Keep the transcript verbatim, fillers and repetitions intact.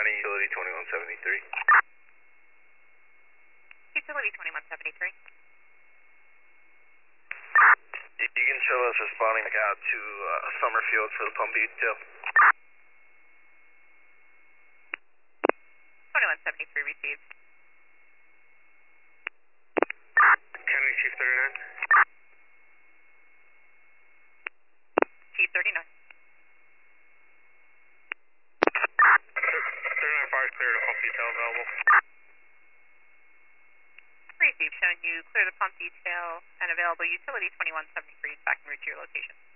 responding utility twenty-one seventy-three. Utility twenty-one seventy-three. You can show us responding back out to uh, Summerfield for the pump detail. twenty-one seventy-three received. Kennedy Chief thirty-nine. Chief thirty-nine. thirty-nine fire is clear to pump detail available. Received, showing you clear the pump detail and available utility twenty-one seventy-three back en route to your location.